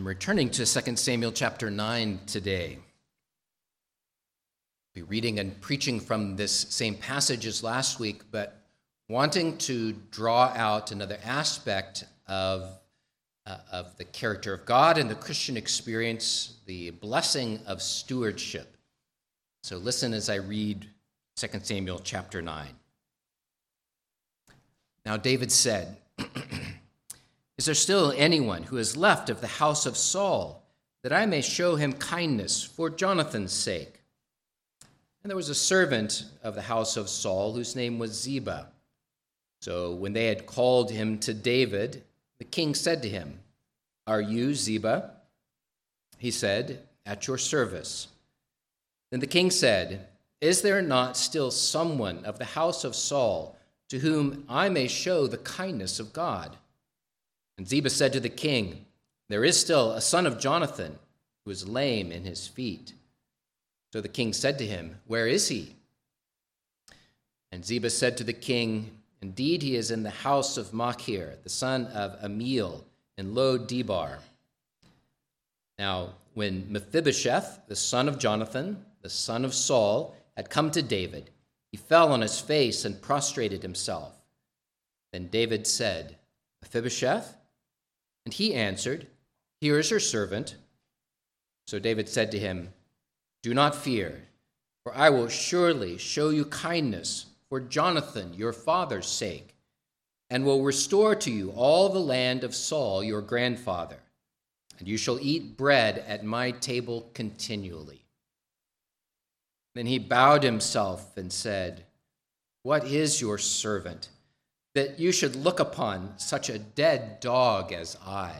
I'm returning to 2 Samuel chapter 9 today. I'll be reading and preaching from this same passage as last week, but wanting to draw out another aspect of the character of God and the Christian experience, the blessing of stewardship. So listen as I read 2 Samuel chapter 9. Now David said, "Is there still anyone who is left of the house of Saul, that I may show him kindness for Jonathan's sake?" And there was a servant of the house of Saul whose name was Ziba. So when they had called him to David, the king said to him, "Are you Ziba?" He said, "At your service." Then the king said, "Is there not still someone of the house of Saul to whom I may show the kindness of God?" And Ziba said to the king, "There is still a son of Jonathan who is lame in his feet." So the king said to him, "Where is he?" And Ziba said to the king, "Indeed, he is in the house of Machir, the son of Amiel, in Lo-debar." Now, when Mephibosheth, the son of Jonathan, the son of Saul, had come to David, he fell on his face and prostrated himself. Then David said, "Mephibosheth?" And he answered, "Here is your servant." So David said to him, "Do not fear, for I will surely show you kindness for Jonathan, your father's sake, and will restore to you all the land of Saul, your grandfather, and you shall eat bread at my table continually." Then he bowed himself and said, "What is your servant, that you should look upon such a dead dog as I?"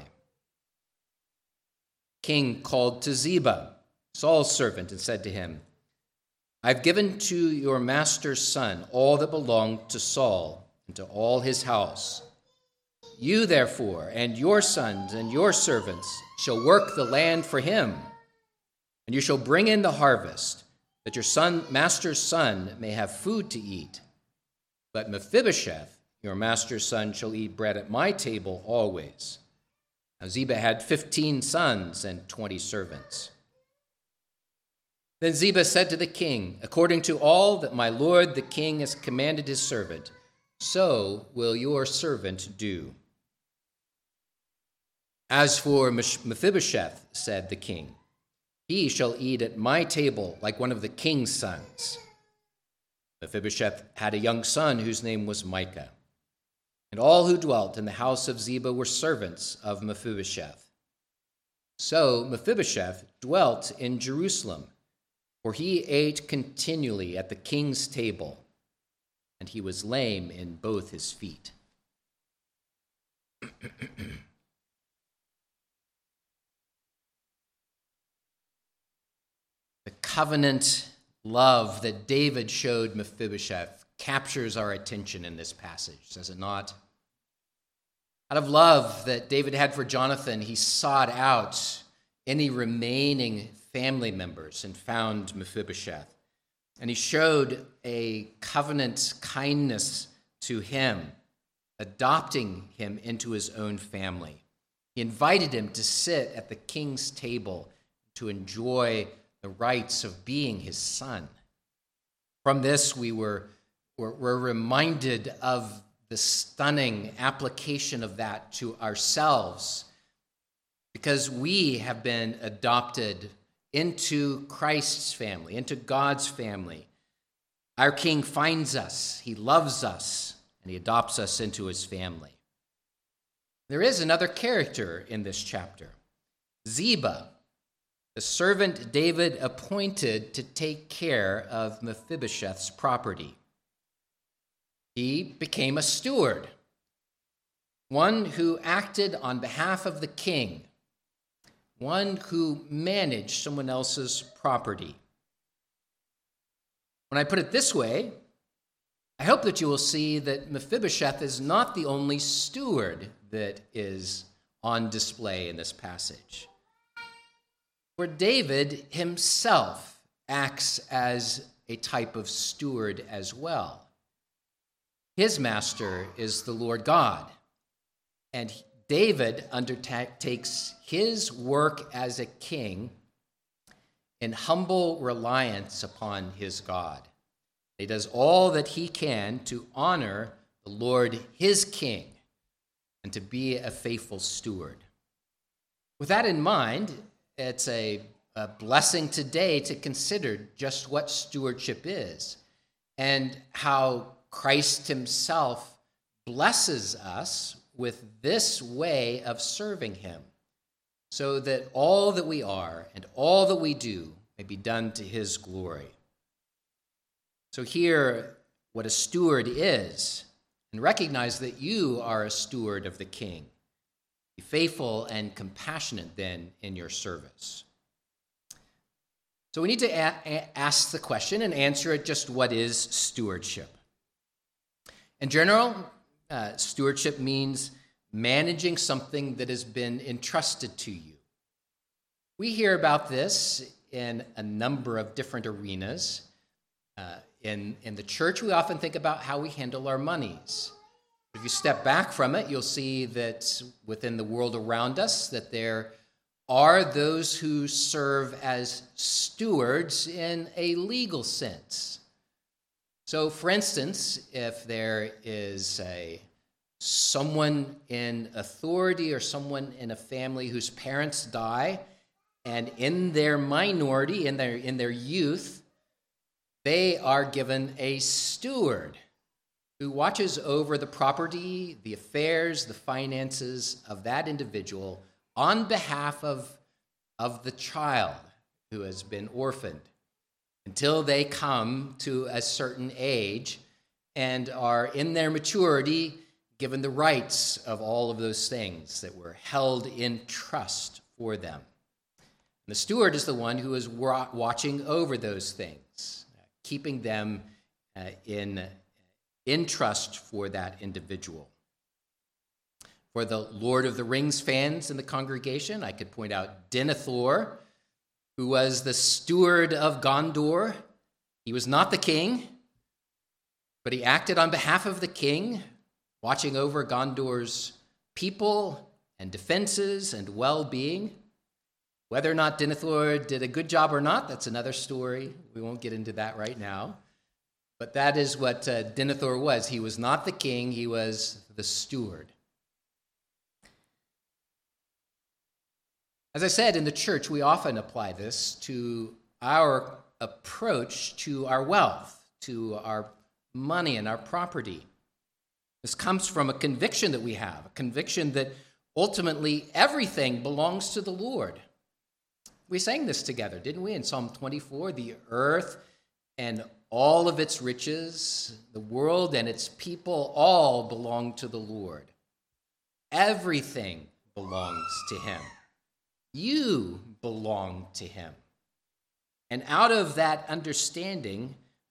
The king called to Ziba, Saul's servant, and said to him, "I've given to your master's son all that belonged to Saul and to all his house. You, therefore, and your sons and your servants shall work the land for him, and you shall bring in the harvest, that your master's son may have food to eat. But Mephibosheth, your master's son, shall eat bread at my table always." Now Ziba had 15 sons and 20 servants. Then Ziba said to the king, "According to all that my lord the king has commanded his servant, so will your servant do." "As for Mephibosheth," said the king, "he shall eat at my table like one of the king's sons." Mephibosheth had a young son whose name was Micah. And all who dwelt in the house of Ziba were servants of Mephibosheth. So Mephibosheth dwelt in Jerusalem, for he ate continually at the king's table, and he was lame in both his feet. The covenant love that David showed Mephibosheth captures our attention in this passage, does it not? Out of love that David had for Jonathan, he sought out any remaining family members and found Mephibosheth. And he showed a covenant kindness to him, adopting him into his own family. He invited him to sit at the king's table to enjoy the rights of being his son. From this, we're reminded of the stunning application of that to ourselves, because we have been adopted into Christ's family, into God's family. Our King finds us, he loves us, and he adopts us into his family. There is another character in this chapter, Ziba, the servant David appointed to take care of Mephibosheth's property. He became a steward, one who acted on behalf of the king, one who managed someone else's property. When I put it this way, I hope that you will see that Mephibosheth is not the only steward that is on display in this passage. For David himself acts as a type of steward as well. His master is the Lord God, and David undertakes his work as a king in humble reliance upon his God. He does all that he can to honor the Lord, his king, and to be a faithful steward. With that in mind, it's a blessing today to consider just what stewardship is and how Christ himself blesses us with this way of serving him, so that all that we are and all that we do may be done to his glory. So hear what a steward is, and recognize that you are a steward of the King. Be faithful and compassionate then in your service. So we need to ask the question and answer it: just what is stewardship? In general, stewardship means managing something that has been entrusted to you. We hear about this in a number of different arenas. In the church, we often think about how we handle our monies. If you step back from it, you'll see that within the world around us, that there are those who serve as stewards in a legal sense. So, for instance, if there is someone in authority or someone in a family whose parents die, and in their minority, in their youth, they are given a steward who watches over the property, the affairs, the finances of that individual on behalf of the child who has been orphaned until they come to a certain age and are in their maturity given the rights of all of those things that were held in trust for them. And the steward is the one who is watching over those things, keeping them in trust for that individual. For the Lord of the Rings fans in the congregation, I could point out Denethor, who was the steward of Gondor. He was not the king, but he acted on behalf of the king, watching over Gondor's people and defenses and well-being. Whether or not Denethor did a good job or not, that's another story. We won't get into that right now. But that is what Denethor was. He was not the king, he was the steward. As I said, in the church, we often apply this to our approach to our wealth, to our money and our property. This comes from a conviction that we have, a conviction that ultimately everything belongs to the Lord. We sang this together, didn't we, in Psalm 24? The earth and all of its riches, the world and its people, all belong to the Lord. Everything belongs to him. You belong to him. And out of that understanding,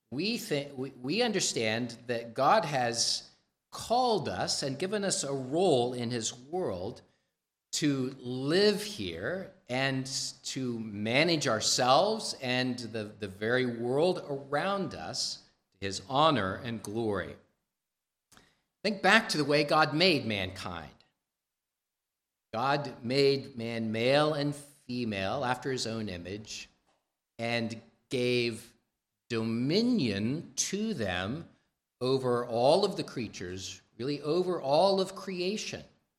we understand that God has called us and given us a role in his world to live here and to manage ourselves and the very world around us to his honor and glory. Think back to the way God made mankind. God made man male and female after his own image and gave dominion to them over all of the creatures, really over all of creation.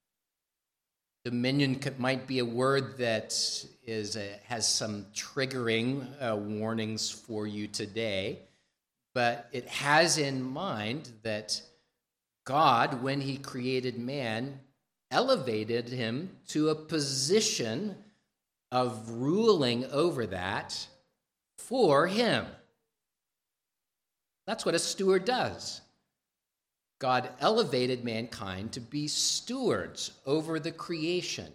Dominion might be a word that has some triggering warnings for you today, but it has in mind that God, when he created man, elevated him to a position of ruling over that for him. That's what a steward does. God elevated mankind to be stewards over the creation.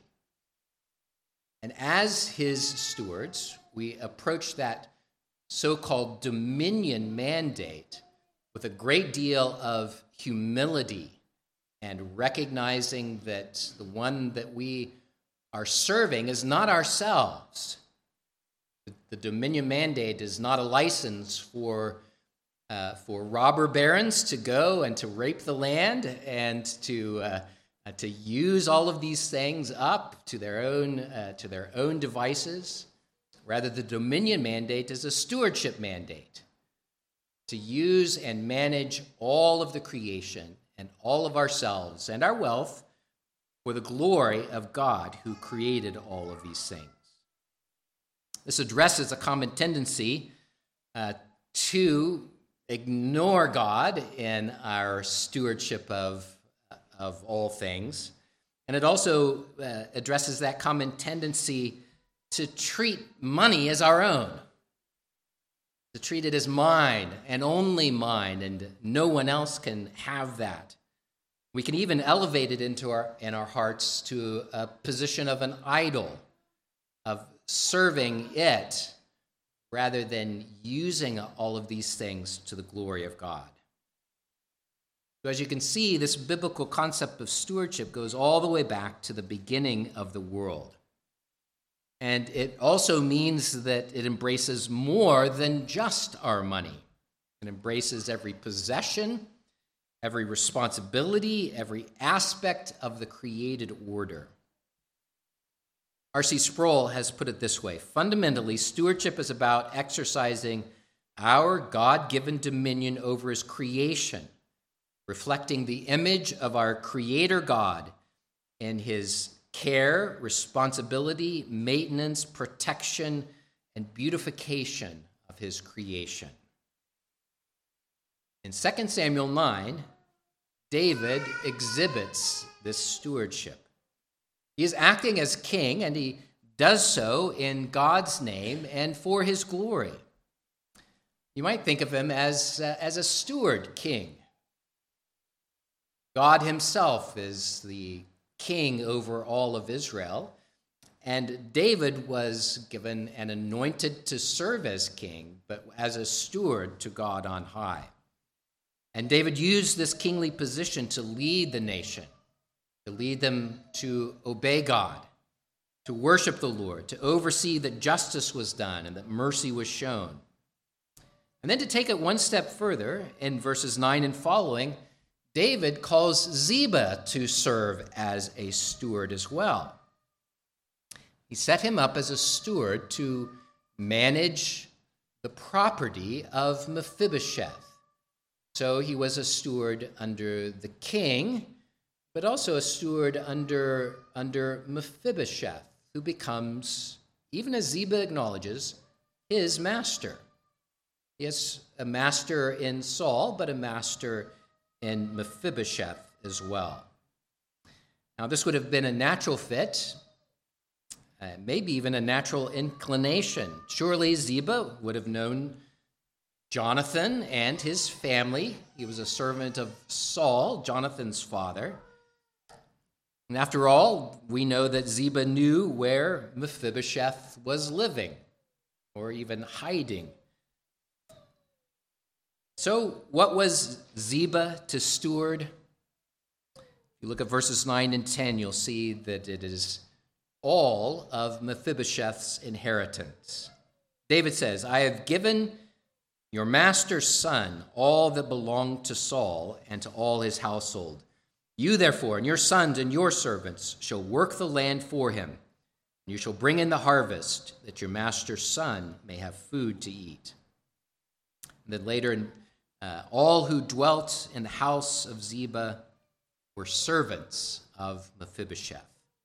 And as his stewards, we approach that so-called dominion mandate with a great deal of humility and recognizing that the one that we are serving is not ourselves. The dominion mandate is not a license for robber barons to go and to rape the land and to to use all of these things up to their own devices. Rather, the dominion mandate is a stewardship mandate to use and manage all of the creation and all of ourselves and our wealth for the glory of God who created all of these things. This addresses a common tendency to ignore God in our stewardship of all things. And it also addresses that common tendency to treat money as our own, to treat it as mine and only mine, and no one else can have that. We can even elevate it in our hearts to a position of an idol, of serving it, rather than using all of these things to the glory of God. So as you can see, this biblical concept of stewardship goes all the way back to the beginning of the world. And it also means that it embraces more than just our money. It embraces every possession, every responsibility, every aspect of the created order. R.C. Sproul has put it this way: fundamentally, stewardship is about exercising our God-given dominion over his creation, reflecting the image of our Creator God in his care, responsibility, maintenance, protection, and beautification of his creation. In 2 Samuel 9, David exhibits this stewardship. He is acting as king, and he does so in God's name and for his glory. You might think of him as a steward king. God himself is the king over all of Israel, and David was given and anointed to serve as king, but as a steward to God on high. And David used this kingly position to lead the nation, to lead them to obey God, to worship the Lord, to oversee that justice was done and that mercy was shown. And then to take it one step further, in verses 9 and following, David calls Ziba to serve as a steward as well. He set him up as a steward to manage the property of Mephibosheth. So he was a steward under the king, but also a steward under Mephibosheth, who becomes, even as Ziba acknowledges, his master. He is a master in Saul, but a master in Mephibosheth as well. Now, this would have been a natural fit, maybe even a natural inclination. Surely Ziba would have known Jonathan and his family. He was a servant of Saul, Jonathan's father. And after all, we know that Ziba knew where Mephibosheth was living or even hiding. So what was Ziba to steward? If you look at verses 9 and 10, you'll see that it is all of Mephibosheth's inheritance. David says, I have given your master's son all that belonged to Saul and to all his household. You, therefore, and your sons and your servants shall work the land for him. And you shall bring in the harvest, that your master's son may have food to eat. And then later, all who dwelt in the house of Ziba were servants of Mephibosheth.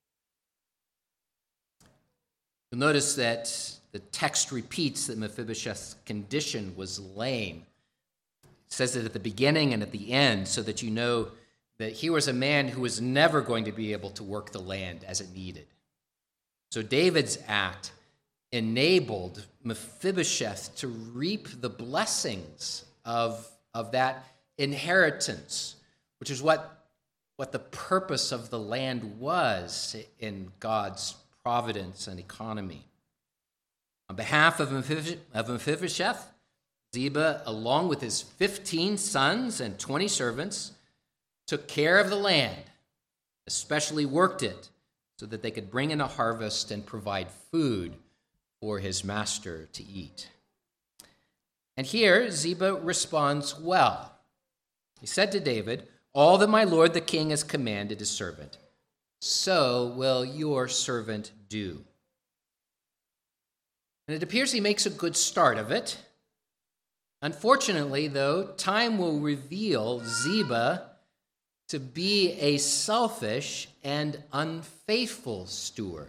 You'll notice that the text repeats that Mephibosheth's condition was lame. It says it at the beginning and at the end so that you know that he was a man who was never going to be able to work the land as it needed. So David's act enabled Mephibosheth to reap the blessings of that inheritance, which is what the purpose of the land was in God's providence and economy. On behalf of Mephibosheth, Ziba, along with his 15 sons and 20 servants, took care of the land, especially worked it, so that they could bring in a harvest and provide food for his master to eat. And here, Ziba responds well. He said to David, all that my lord the king has commanded his servant, so will your servant do. And it appears he makes a good start of it. Unfortunately, though, time will reveal Ziba to be a selfish and unfaithful steward.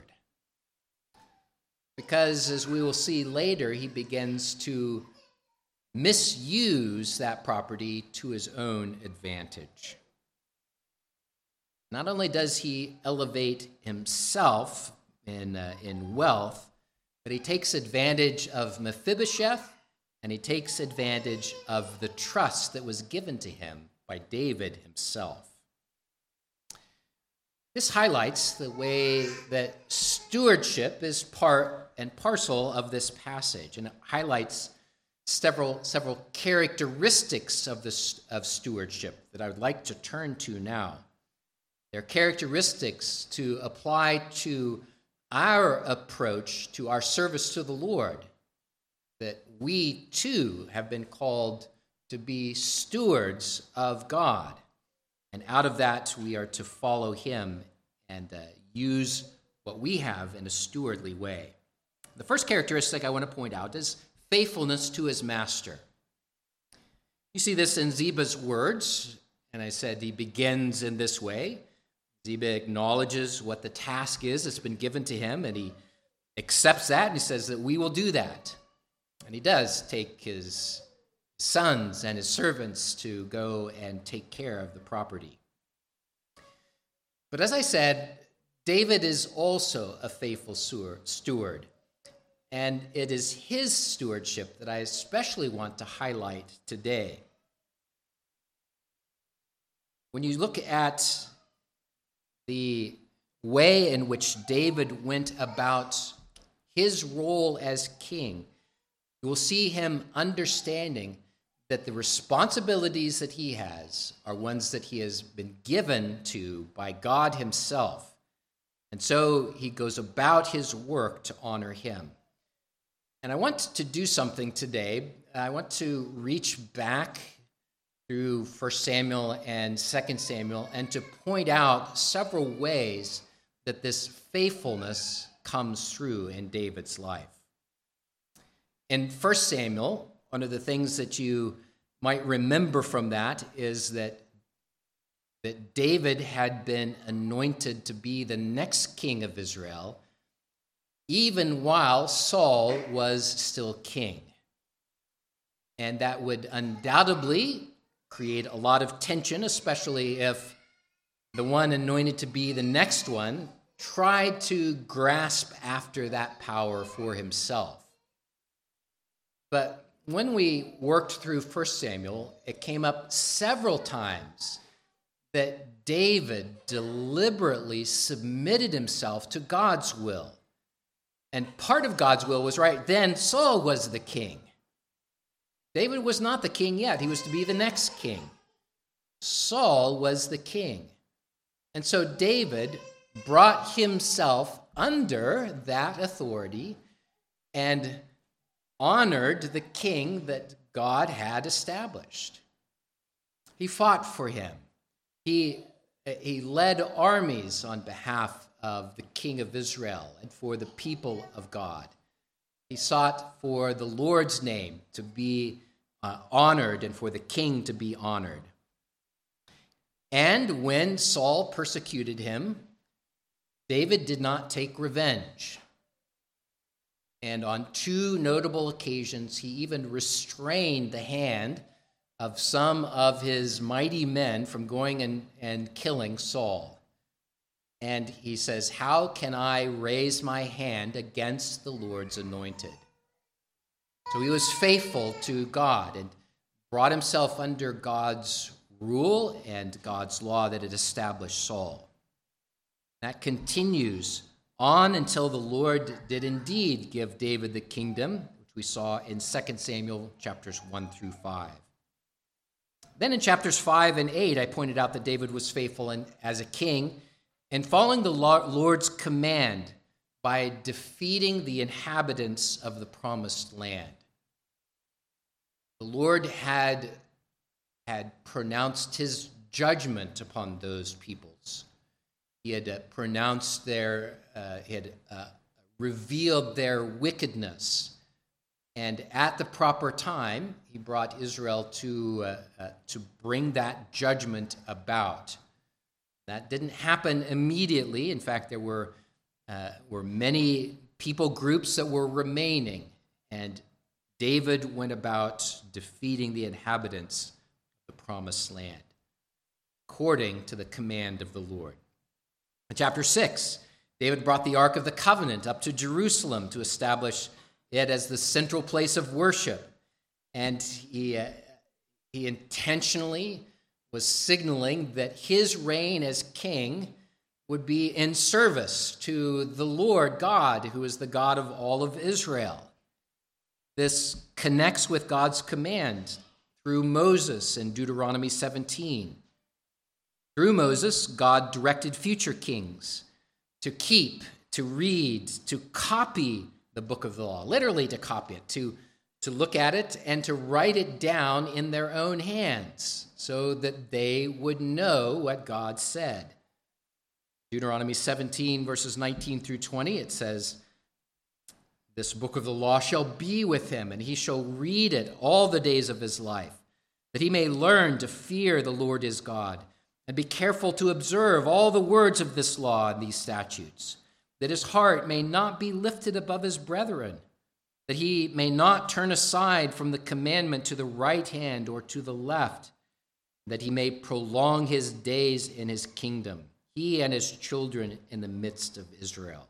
Because, as we will see later, he begins to misuse that property to his own advantage. Not only does he elevate himself in wealth, but he takes advantage of Mephibosheth, and he takes advantage of the trust that was given to him by David himself. This highlights the way that stewardship is part and parcel of this passage, and it highlights several characteristics of stewardship that I would like to turn to now. They're characteristics to apply to our approach to our service to the Lord, that we too have been called to be stewards of God. And out of that, we are to follow him and use what we have in a stewardly way. The first characteristic I want to point out is faithfulness to his master. You see this in Ziba's words, and I said he begins in this way. Ziba acknowledges what the task is that's been given to him, and he accepts that, and he says that we will do that. And he does take his sons and his servants to go and take care of the property. But as I said, David is also a faithful steward, and it is his stewardship that I especially want to highlight today. When you look at the way in which David went about his role as king, you will see him understanding that the responsibilities that he has are ones that he has been given to by God himself. And so he goes about his work to honor him. And I want to do something today. I want to reach back through 1 Samuel and 2 Samuel and to point out several ways that this faithfulness comes through in David's life. In 1 Samuel, one of the things that you might remember from that is that David had been anointed to be the next king of Israel, even while Saul was still king. And that would undoubtedly create a lot of tension, especially if the one anointed to be the next one tried to grasp after that power for himself. But when we worked through 1 Samuel, it came up several times that David deliberately submitted himself to God's will. And part of God's will was right then Saul was the king. David was not the king yet. He was to be the next king. Saul was the king. And so David brought himself under that authority and honored the king that God had established. He fought for him. He led armies on behalf of the king of Israel and for the people of God. He sought for the Lord's name to be honored and for the king to be honored. And when Saul persecuted him, David did not take revenge. And on 2 notable occasions, he even restrained the hand of some of his mighty men from going and killing Saul. And he says, "How can I raise my hand against the Lord's anointed?" So he was faithful to God and brought himself under God's rule and God's law that had established Saul. That continues on until the Lord did indeed give David the kingdom, which we saw in 2 Samuel chapters 1 through 5. Then in chapters 5 and 8, I pointed out that David was faithful as a king and following the Lord's command by defeating the inhabitants of the promised land. The Lord had pronounced his judgment upon those peoples. He had pronounced revealed their wickedness. And at the proper time, he brought Israel to bring that judgment about. That didn't happen immediately. In fact, there were many people groups that were remaining, and David went about defeating the inhabitants of the promised land, according to the command of the Lord. In chapter 6, David brought the Ark of the Covenant up to Jerusalem to establish it as the central place of worship. And he intentionally was signaling that his reign as king would be in service to the Lord God, who is the God of all of Israel. This connects with God's command through Moses in Deuteronomy 17. Through Moses, God directed future kings to keep, to read, to copy the book of the law, literally to copy it, to look at it and to write it down in their own hands so that they would know what God said. Deuteronomy 17, verses 19 through 20, it says, "This book of the law shall be with him, and he shall read it all the days of his life, that he may learn to fear the Lord his God, and be careful to observe all the words of this law and these statutes, that his heart may not be lifted above his brethren, that he may not turn aside from the commandment to the right hand or to the left, that he may prolong his days in his kingdom, he and his children in the midst of Israel."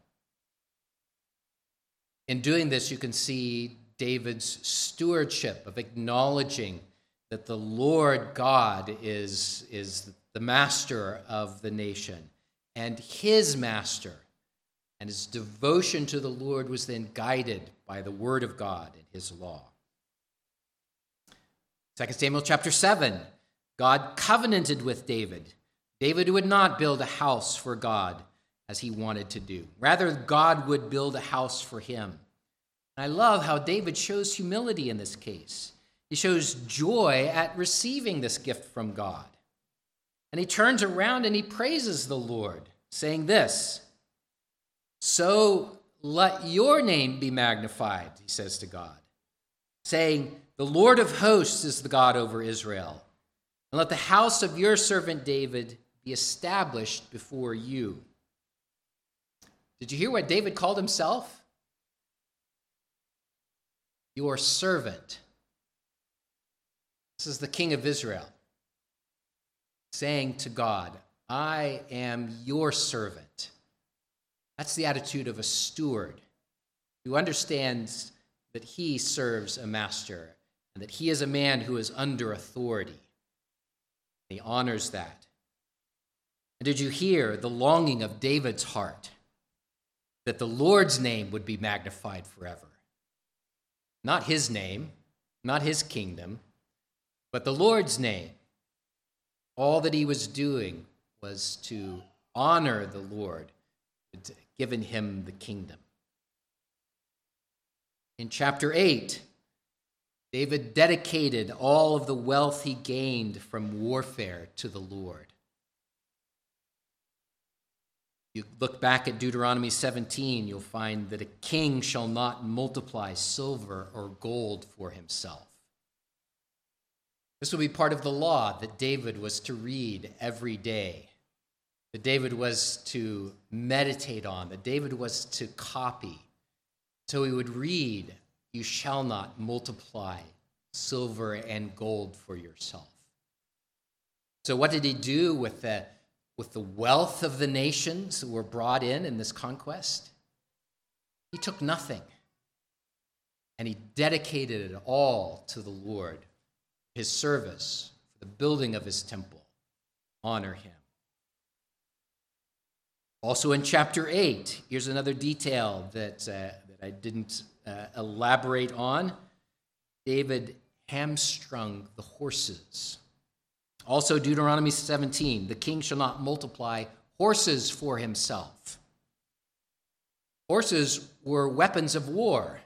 In doing this, you can see David's stewardship of acknowledging that the Lord God is the master of the nation and his master. And his devotion to the Lord was then guided by the word of God and his law. 2 Samuel chapter 7, God covenanted with David. David would not build a house for God as he wanted to do. Rather, God would build a house for him. And I love how David shows humility in this case. He shows joy at receiving this gift from God. And he turns around and he praises the Lord, saying this, "So let your name be magnified," he says to God, saying, "The Lord of hosts is the God over Israel. And let the house of your servant David be established before you." Did you hear what David called himself? Your servant. This is the king of Israel saying to God, "I am your servant." That's the attitude of a steward who understands that he serves a master and that he is a man who is under authority. He honors that. And did you hear the longing of David's heart that the Lord's name would be magnified forever? Not his name, not his kingdom, but the Lord's name. All that he was doing was to honor the Lord who had given him the kingdom. In chapter 8, David dedicated all of the wealth he gained from warfare to the Lord. You look back at Deuteronomy 17, you'll find that a king shall not multiply silver or gold for himself. This will be part of the law that David was to read every day, that David was to meditate on, that David was to copy. So he would read, "You shall not multiply silver and gold for yourself." So what did he do with the wealth of the nations that were brought in this conquest? He took nothing, and he dedicated it all to the Lord, his service, for the building of his temple. Honor him. Also in chapter 8, here's another detail that I didn't elaborate on. David hamstrung the horses. Also Deuteronomy 17, the king shall not multiply horses for himself. Horses were weapons of war.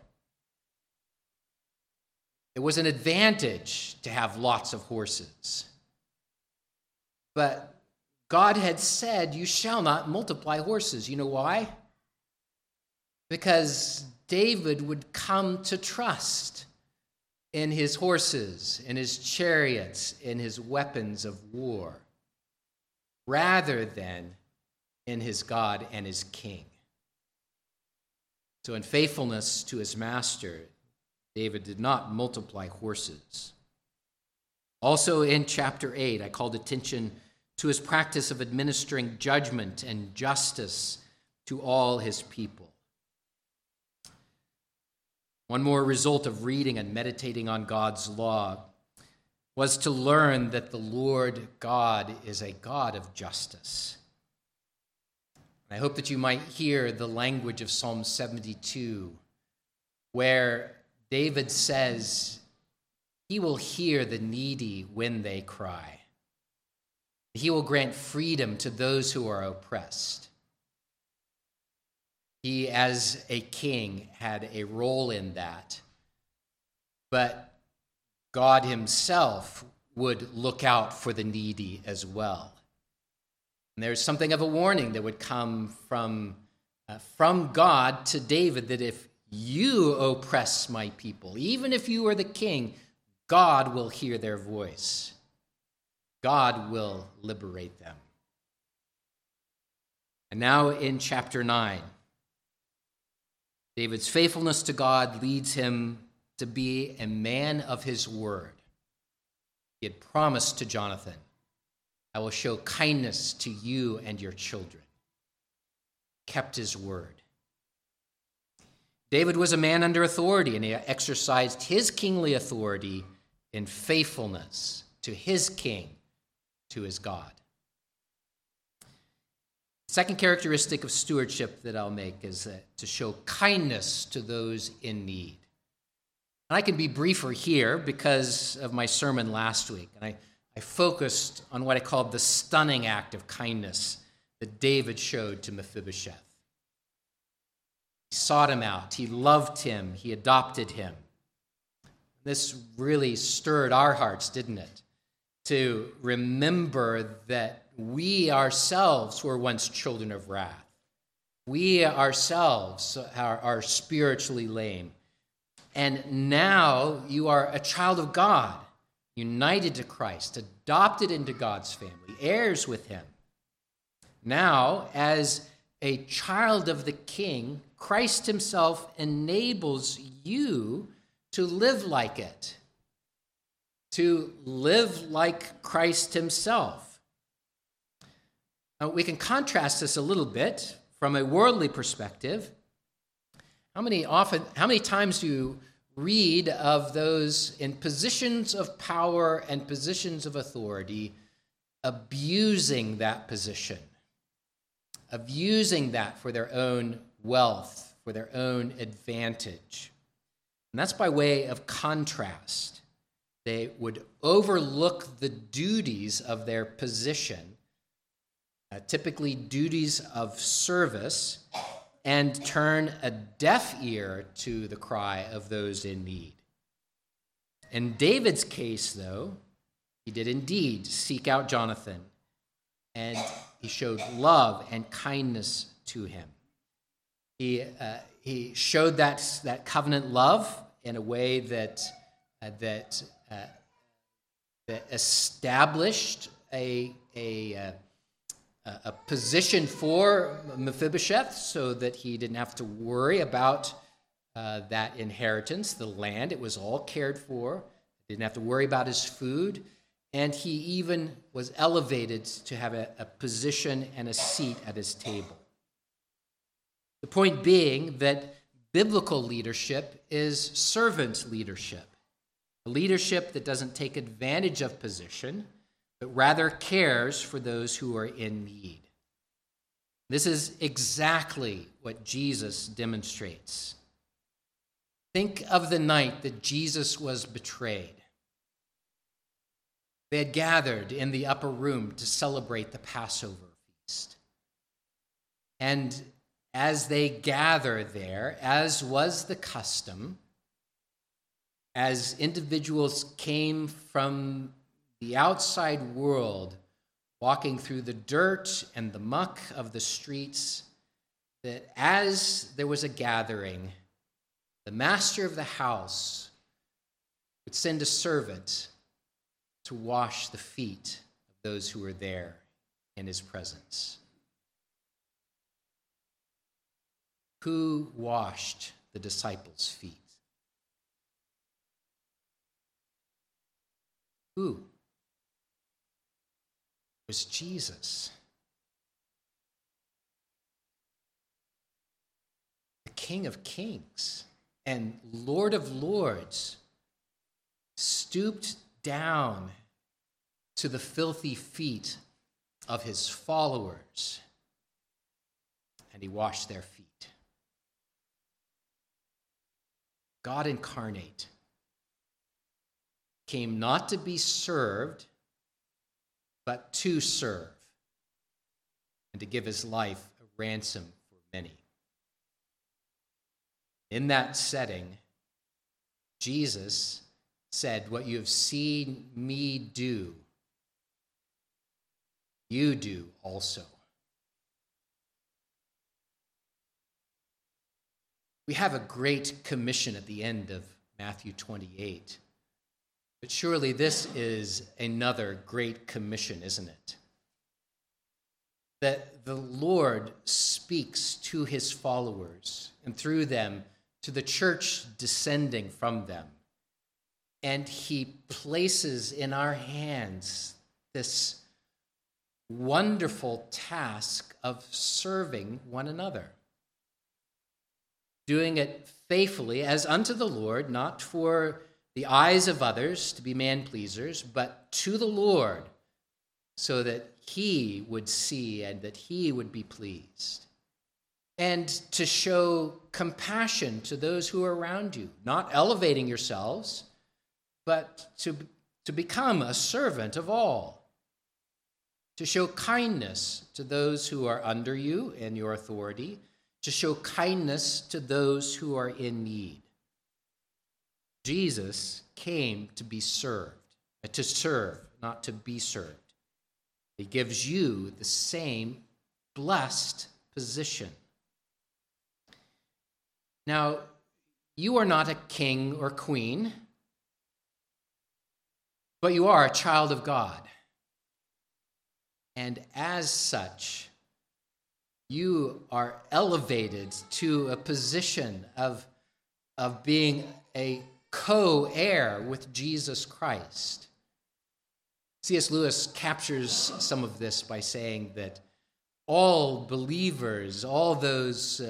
It was an advantage to have lots of horses. But God had said, you shall not multiply horses. You know why? Because David would come to trust in his horses, in his chariots, in his weapons of war, rather than in his God and his king. So in faithfulness to his master, David did not multiply horses. Also in chapter 8, I called attention to his practice of administering judgment and justice to all his people. One more result of reading and meditating on God's law was to learn that the Lord God is a God of justice. I hope that you might hear the language of Psalm 72, where David says, he will hear the needy when they cry. He will grant freedom to those who are oppressed. He, as a king, had a role in that. But God himself would look out for the needy as well. And there's something of a warning that would come from God to David, that if you oppress my people, even if you are the king, God will hear their voice. God will liberate them. And now in chapter 9, David's faithfulness to God leads him to be a man of his word. He had promised to Jonathan, I will show kindness to you and your children. Kept his word. David was a man under authority, and he exercised his kingly authority in faithfulness to his king, to his God. Second characteristic of stewardship that I'll make is to show kindness to those in need. And I can be briefer here because of my sermon last week. And I focused on what I called the stunning act of kindness that David showed to Mephibosheth. He sought him out. He loved him. He adopted him. This really stirred our hearts, didn't it? To remember that we ourselves were once children of wrath. We ourselves are spiritually lame. And now you are a child of God, united to Christ, adopted into God's family, heirs with him. Now, as a child of the King, Christ himself enables you to live like it, to live like Christ himself. We can contrast this a little bit from a worldly perspective. How many times do you read of those in positions of power and positions of authority abusing that position, abusing that for their own wealth, for their own advantage? And that's by way of contrast. They would overlook the duties of their position, typically duties of service, and turn a deaf ear to the cry of those in need. In David's case, though, he did indeed seek out Jonathan, and he showed love and kindness to him. He showed that covenant love in a way that established a position for Mephibosheth so that he didn't have to worry about that inheritance, the land. It was all cared for. He didn't have to worry about his food. And he even was elevated to have a position and a seat at his table. The point being that biblical leadership is servant leadership, a leadership that doesn't take advantage of position, but rather cares for those who are in need. This is exactly what Jesus demonstrates. Think of the night that Jesus was betrayed. They had gathered in the upper room to celebrate the Passover feast. And as they gather there, as was the custom, as individuals came from the outside world walking through the dirt and the muck of the streets, that as there was a gathering, the master of the house would send a servant to wash the feet of those who were there in his presence. Who washed the disciples' feet? Who? It was Jesus. The King of Kings and Lord of Lords stooped down to the filthy feet of his followers, and he washed their feet. God incarnate came not to be served, but to serve, and to give his life a ransom for many. In that setting, Jesus said, "What you have seen me do, you do also." We have a great commission at the end of Matthew 28. But surely this is another great commission, isn't it? That the Lord speaks to his followers and through them to the church descending from them. And he places in our hands this wonderful task of serving one another. Doing it faithfully as unto the Lord, not for the eyes of others to be man-pleasers, but to the Lord, so that he would see and that he would be pleased. And to show compassion to those who are around you, not elevating yourselves, but to become a servant of all. To show kindness to those who are under you in your authority, to show kindness to those who are in need. Jesus came to be served, to serve, not to be served. He gives you the same blessed position. Now, you are not a king or queen, but you are a child of God. And as such, you are elevated to a position of being a co-heir with Jesus Christ. C.S. Lewis captures some of this by saying that all believers, all those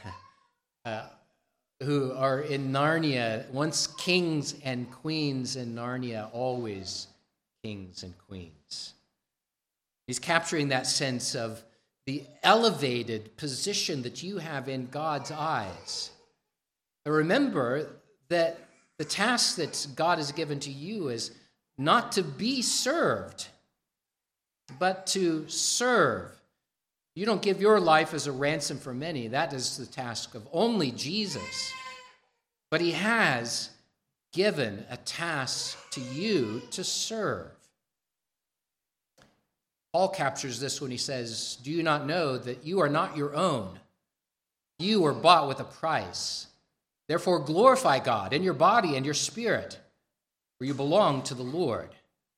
who are in Narnia, once kings and queens in Narnia, always kings and queens. He's capturing that sense of the elevated position that you have in God's eyes. And remember that the task that God has given to you is not to be served, but to serve. You don't give your life as a ransom for many. That is the task of only Jesus. But he has given a task to you to serve. Paul captures this when he says, "Do you not know that you are not your own? You were bought with a price. Therefore glorify God in your body and your spirit, for you belong to the Lord."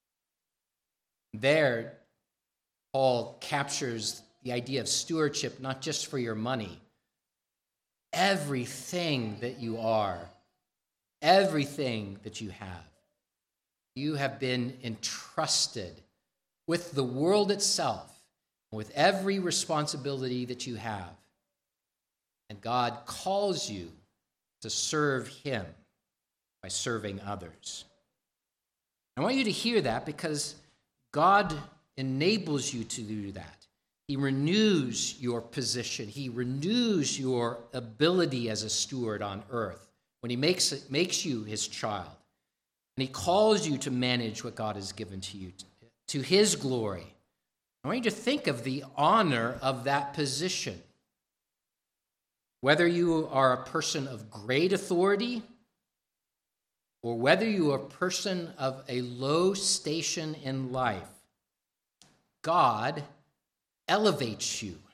There, Paul captures the idea of stewardship, not just for your money. Everything that you are, everything that you have been entrusted with the world itself, with every responsibility that you have. And God calls you to serve him by serving others. I want you to hear that because God enables you to do that. He renews your position. He renews your ability as a steward on earth when he makes you his child. And he calls you to manage what God has given to you to his glory. I want you to think of the honor of that position. Whether you are a person of great authority or whether you are a person of a low station in life, God elevates you.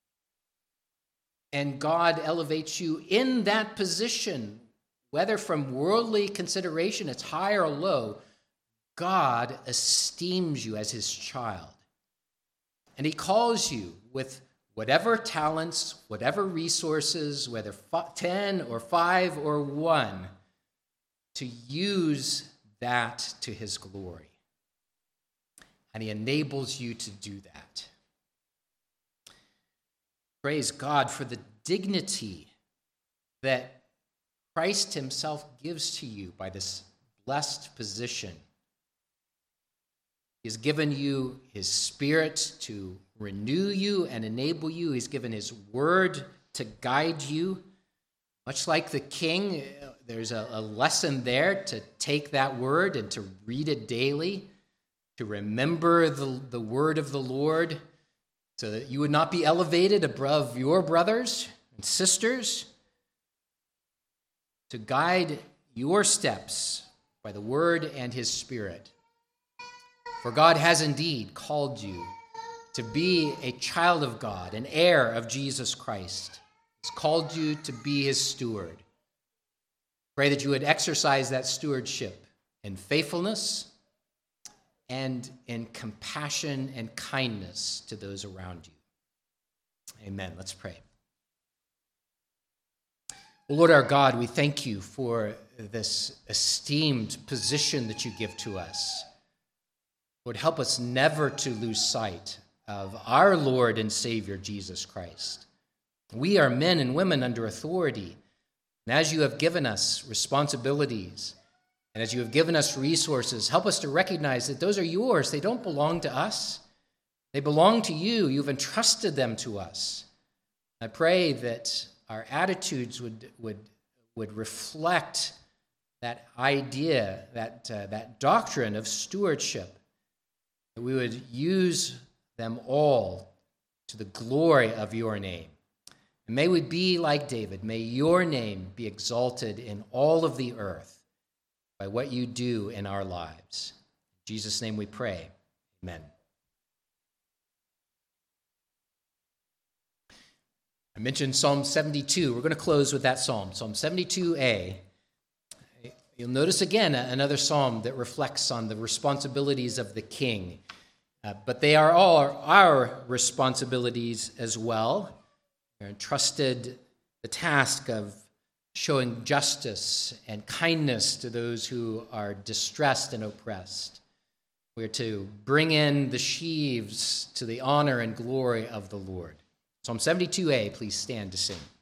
And God elevates you in that position, whether from worldly consideration it's high or low. God esteems you as his child. And he calls you with whatever talents, whatever resources, whether 10 or 5 or 1, to use that to his glory. And he enables you to do that. Praise God for the dignity that Christ himself gives to you by this blessed position. He's given you his Spirit to renew you and enable you. He's given his word to guide you. Much like the king, there's a lesson there to take that word and to read it daily, to remember the word of the Lord, so that you would not be elevated above your brothers and sisters, to guide your steps by the word and his Spirit. For God has indeed called you to be a child of God, an heir of Jesus Christ. He's called you to be his steward. Pray that you would exercise that stewardship in faithfulness and in compassion and kindness to those around you. Amen. Let's pray. Lord our God, we thank you for this esteemed position that you give to us. Lord, help us never to lose sight of our Lord and Savior, Jesus Christ. We are men and women under authority, and as you have given us responsibilities, and as you have given us resources, help us to recognize that those are yours. They don't belong to us. They belong to you. You've entrusted them to us. I pray that our attitudes would reflect that idea, that doctrine of stewardship, that we would use them all to the glory of your name. And may we be like David. May your name be exalted in all of the earth by what you do in our lives. In Jesus' name we pray. Amen. I mentioned Psalm 72. We're going to close with that psalm, Psalm 72a. You'll notice again another psalm that reflects on the responsibilities of the king. But they are all our responsibilities as well. We're entrusted the task of showing justice and kindness to those who are distressed and oppressed. We're to bring in the sheaves to the honor and glory of the Lord. Psalm 72a, please stand to sing.